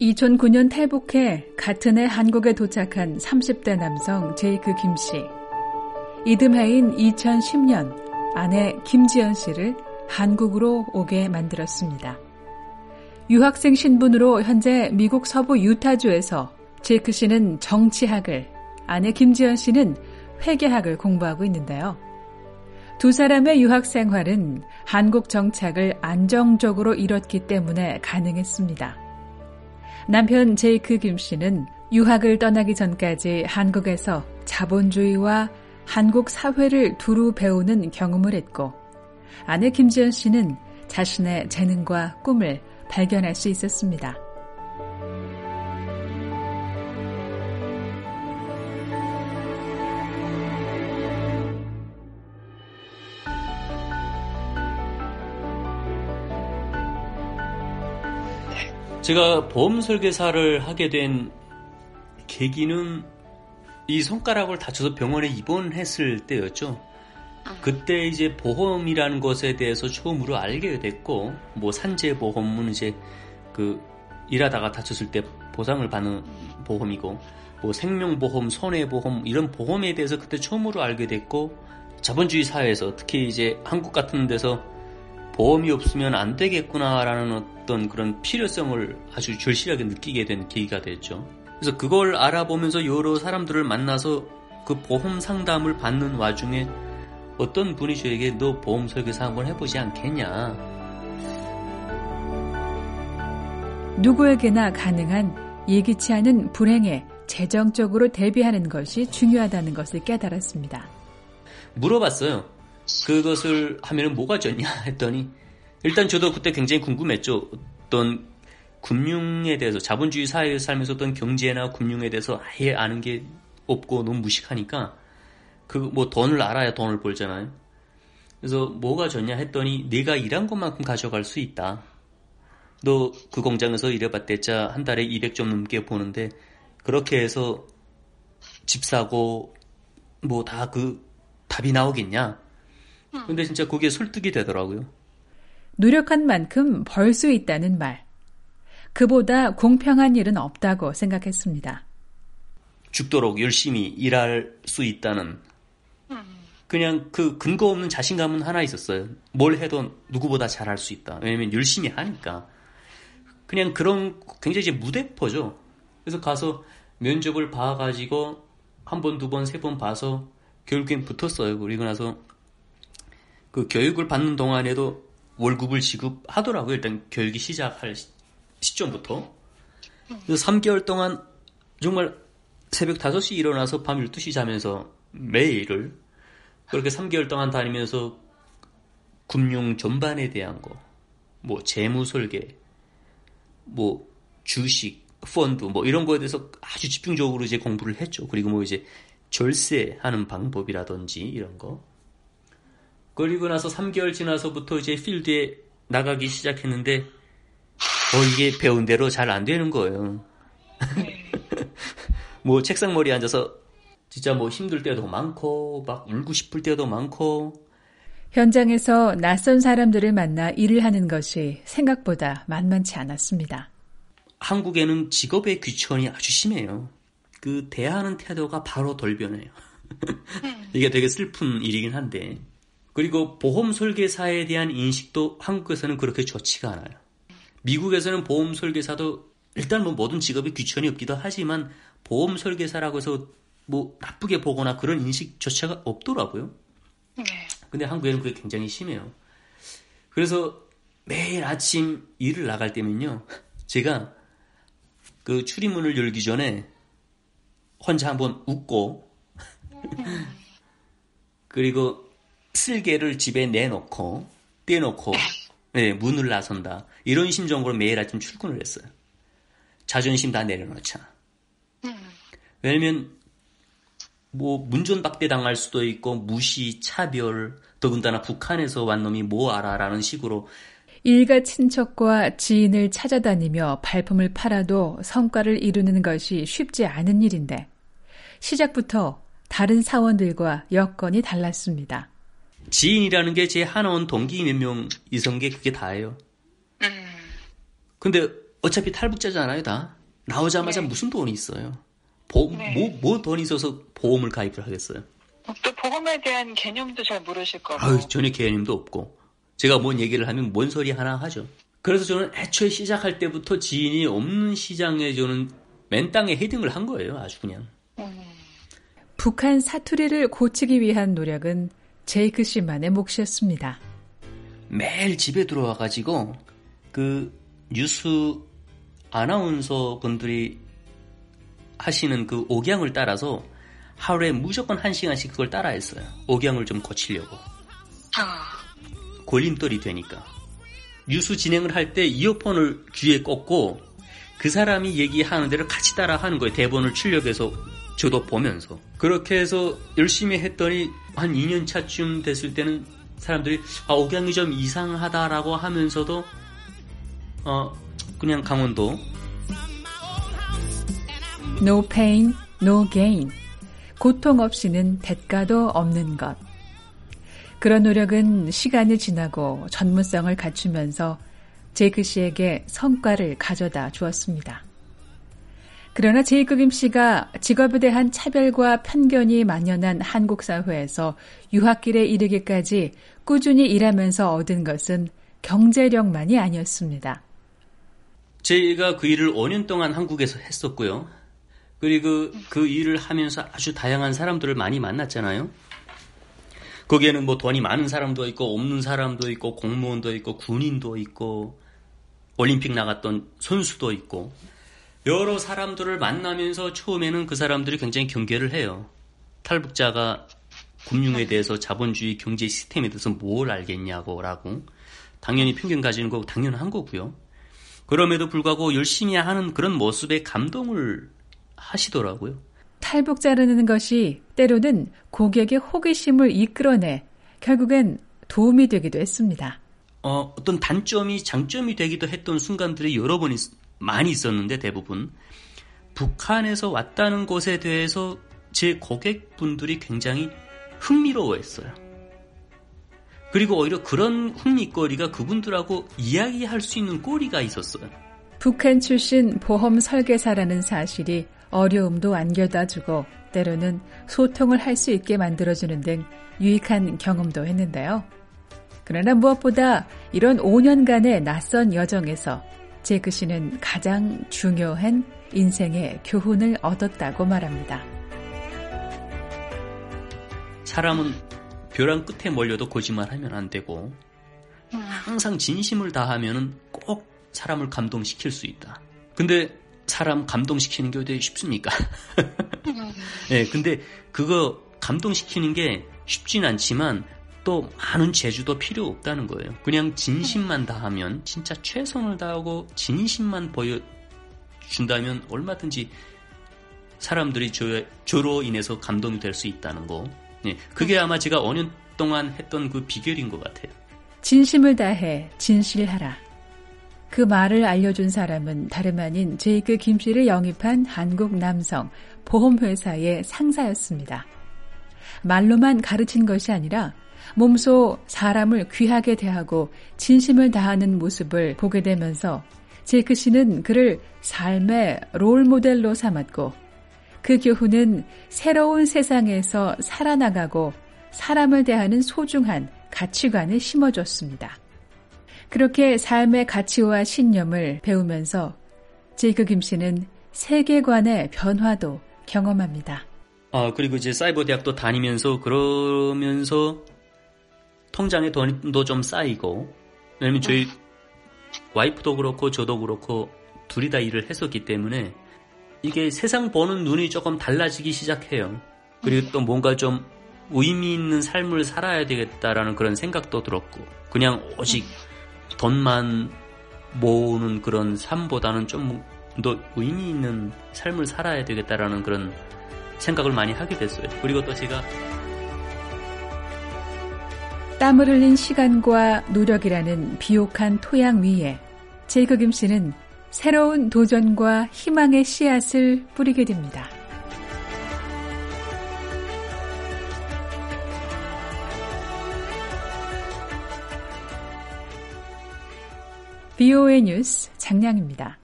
2009년 탈북해 같은 해 한국에 도착한 30대 남성 제이크 김 씨. 이듬해인 2010년 아내 김지연 씨를 한국으로 오게 만들었습니다. 유학생 신분으로 현재 미국 서부 유타주에서 제이크 씨는 정치학을, 아내 김지연 씨는 회계학을 공부하고 있는데요. 두 사람의 유학 생활은 한국 정착을 안정적으로 이뤘기 때문에 가능했습니다. 남편 제이크 김 씨는 유학을 떠나기 전까지 한국에서 자본주의와 한국 사회를 두루 배우는 경험을 했고, 아내 김지연 씨는 자신의 재능과 꿈을 발견할 수 있었습니다. 제가 보험 설계사를 하게 된 계기는 이 손가락을 다쳐서 병원에 입원했을 때였죠. 그때 이제 보험이라는 것에 대해서 처음으로 알게 됐고, 뭐 산재보험은 이제 일하다가 다쳤을 때 보상을 받는 보험이고, 뭐 생명보험, 손해보험 이런 보험에 대해서 그때 처음으로 알게 됐고, 자본주의 사회에서 특히 이제 한국 같은 데서 보험이 없으면 안 되겠구나라는 어떤 그런 필요성을 아주 절실하게 느끼게 된 계기가 됐죠. 그래서 그걸 알아보면서 여러 사람들을 만나서 그 보험 상담을 받는 와중에 어떤 분이 저에게 너 보험 설계사 한번 해보지 않겠냐. 누구에게나 가능한 예기치 않은 불행에 재정적으로 대비하는 것이 중요하다는 것을 깨달았습니다. 물어봤어요. 그것을 하면 뭐가 좋냐 했더니, 일단 저도 그때 굉장히 궁금했죠. 어떤 금융에 대해서, 자본주의 사회에서 살면서 어떤 경제나 금융에 대해서 아예 아는 게 없고 너무 무식하니까 돈을 알아야 돈을 벌잖아요. 그래서 뭐가 좋냐 했더니, 내가 일한 것만큼 가져갈 수 있다. 너 그 공장에서 일해봤댔자 한 달에 200점 넘게 보는데 그렇게 해서 집 사고 뭐 다 답이 나오겠냐. 근데 진짜 그게 설득이 되더라고요. 노력한 만큼 벌 수 있다는 말. 그보다 공평한 일은 없다고 생각했습니다. 죽도록 열심히 일할 수 있다는, 그냥 그 근거 없는 자신감은 하나 있었어요. 뭘 해도 누구보다 잘할 수 있다. 왜냐면 열심히 하니까. 그냥 그런 굉장히 이제 무대포죠. 그래서 가서 면접을 봐가지고 한 번, 두 번, 세 번 봐서 결국엔 붙었어요. 그리고 나서 그 교육을 받는 동안에도 월급을 지급하더라고요. 일단 교육이 시작할 시점부터. 그래서 3개월 동안 정말 새벽 5시 일어나서 밤 12시 자면서 매일을 그렇게 3개월 동안 다니면서 금융 전반에 대한 거, 뭐 재무 설계, 뭐 주식, 펀드 뭐 이런 거에 대해서 아주 집중적으로 이제 공부를 했죠. 그리고 뭐 이제 절세하는 방법이라든지 이런 거. 그리고 나서 3개월 지나서부터 이제 필드에 나가기 시작했는데, 이게 배운 대로 잘 안 되는 거예요. 뭐 책상머리에 앉아서 진짜 뭐 힘들 때도 많고, 막 울고 싶을 때도 많고. 현장에서 낯선 사람들을 만나 일을 하는 것이 생각보다 만만치 않았습니다. 한국에는 직업의 귀천이 아주 심해요. 그 대하는 태도가 바로 돌변해요. 이게 되게 슬픈 일이긴 한데. 그리고 보험 설계사에 대한 인식도 한국에서는 그렇게 좋지가 않아요. 미국에서는 보험 설계사도 일단 뭐 모든 직업이 귀천이 없기도 하지만 보험 설계사라고 해서 뭐 나쁘게 보거나 그런 인식조차가 없더라고요. 근데 한국에는 그게 굉장히 심해요. 그래서 매일 아침 일을 나갈 때면요, 제가 그 출입문을 열기 전에 혼자 한번 웃고 그리고 쓸개를 집에 내놓고 떼놓고 문을 나선다. 이런 심정으로 매일 아침 출근을 했어요. 자존심 다 내려놓자. 왜냐면 뭐 문전박대 당할 수도 있고 무시, 차별, 더군다나 북한에서 완 놈이 뭐 알아라는 식으로 일가 친척과 지인을 찾아다니며 발품을 팔아도 성과를 이루는 것이 쉽지 않은 일인데 시작부터 다른 사원들과 여건이 달랐습니다. 지인이라는 게 제 하나원 동기 몇 명 이상 게 그게 다예요. 근데 어차피 탈북자잖아요, 다. 나오자마자 네. 무슨 돈이 있어요. 네. 뭐 돈이 있어서 보험을 가입을 하겠어요. 또 보험에 대한 개념도 잘 모르실 거고. 아유, 전혀 개념도 없고. 제가 뭔 얘기를 하면 뭔 소리 하나 하죠. 그래서 저는 애초에 시작할 때부터 지인이 없는 시장에 저는 맨 땅에 헤딩을 한 거예요. 아주 그냥. 북한 사투리를 고치기 위한 노력은 제이크 씨만의 몫이었습니다. 매일 집에 들어와가지고 그 뉴스 아나운서 분들이 하시는 그 억양을 따라서 하루에 무조건 1시간씩 그걸 따라했어요. 억양을 좀 고치려고. 걸림돌이 되니까. 뉴스 진행을 할 때 이어폰을 귀에 꽂고 그 사람이 얘기하는 대로 같이 따라하는 거예요. 대본을 출력해서 저도 보면서. 그렇게 해서 열심히 했더니 한 2년 차쯤 됐을 때는 사람들이 억양이 좀 이상하다라고 하면서도 그냥 강원도 No pain, no gain. 고통 없이는 대가도 없는 것. 그런 노력은 시간이 지나고 전문성을 갖추면서 제이크 씨에게 성과를 가져다 주었습니다. 그러나 제이크 김 씨가 직업에 대한 차별과 편견이 만연한 한국 사회에서 유학길에 이르기까지 꾸준히 일하면서 얻은 것은 경제력만이 아니었습니다. 제가 그 일을 5년 동안 한국에서 했었고요. 그리고 그 일을 하면서 아주 다양한 사람들을 많이 만났잖아요. 거기에는 뭐 돈이 많은 사람도 있고 없는 사람도 있고 공무원도 있고 군인도 있고 올림픽 나갔던 선수도 있고 여러 사람들을 만나면서 처음에는 그 사람들이 굉장히 경계를 해요. 탈북자가 금융에 대해서 자본주의 경제 시스템에 대해서 뭘 알겠냐고 라고. 당연히 편견 가지는 거 당연한 거고요. 그럼에도 불구하고 열심히 하는 그런 모습에 감동을 하시더라고요. 탈북자라는 것이 때로는 고객의 호기심을 이끌어내 결국엔 도움이 되기도 했습니다. 어떤 단점이 장점이 되기도 했던 순간들이 여러 번 많이 있었는데 대부분 북한에서 왔다는 것에 대해서 제 고객분들이 굉장히 흥미로워했어요. 그리고 오히려 그런 흥미거리가 그분들하고 이야기할 수 있는 거리가 있었어요. 북한 출신 보험 설계사라는 사실이 어려움도 안겨다주고 때로는 소통을 할 수 있게 만들어주는 등 유익한 경험도 했는데요. 그러나 무엇보다 이런 5년간의 낯선 여정에서 제이크 씨는 가장 중요한 인생의 교훈을 얻었다고 말합니다. 사람은 벼랑 끝에 몰려도 거짓말하면 안 되고 항상 진심을 다하면 꼭 사람을 감동시킬 수 있다. 근데 사람 감동시키는 게 어떻게 쉽습니까? 네, 근데 그거 감동시키는 게 쉽진 않지만 또 많은 재주도 필요 없다는 거예요. 그냥 진심만 다하면 진짜 최선을 다하고 진심만 보여준다면 얼마든지 사람들이 저로 인해서 감동이 될 수 있다는 거. 네, 그게 아마 제가 5년 동안 했던 그 비결인 것 같아요. 진심을 다해 진실하라. 그 말을 알려준 사람은 다름 아닌 제이크 김 씨를 영입한 한국 남성 보험회사의 상사였습니다. 말로만 가르친 것이 아니라 몸소 사람을 귀하게 대하고 진심을 다하는 모습을 보게 되면서 제이크 씨는 그를 삶의 롤모델로 삼았고 그 교훈은 새로운 세상에서 살아나가고 사람을 대하는 소중한 가치관을 심어줬습니다. 그렇게 삶의 가치와 신념을 배우면서 제이크 김 씨는 세계관의 변화도 경험합니다. 그리고 이제 사이버 대학도 다니면서 그러면서 통장에 돈도 좀 쌓이고, 왜냐면 저희 와이프도 그렇고 저도 그렇고 둘이 다 일을 했었기 때문에 이게 세상 보는 눈이 조금 달라지기 시작해요. 그리고 또 뭔가 좀 의미 있는 삶을 살아야 되겠다라는 그런 생각도 들었고, 그냥 오직 돈만 모으는 그런 삶보다는 좀 더 의미 있는 삶을 살아야 되겠다라는 그런 생각을 많이 하게 됐어요. 그리고 또 제가 땀을 흘린 시간과 노력이라는 비옥한 토양 위에 제이크 김 씨는 새로운 도전과 희망의 씨앗을 뿌리게 됩니다. VOA 뉴스 장량입니다.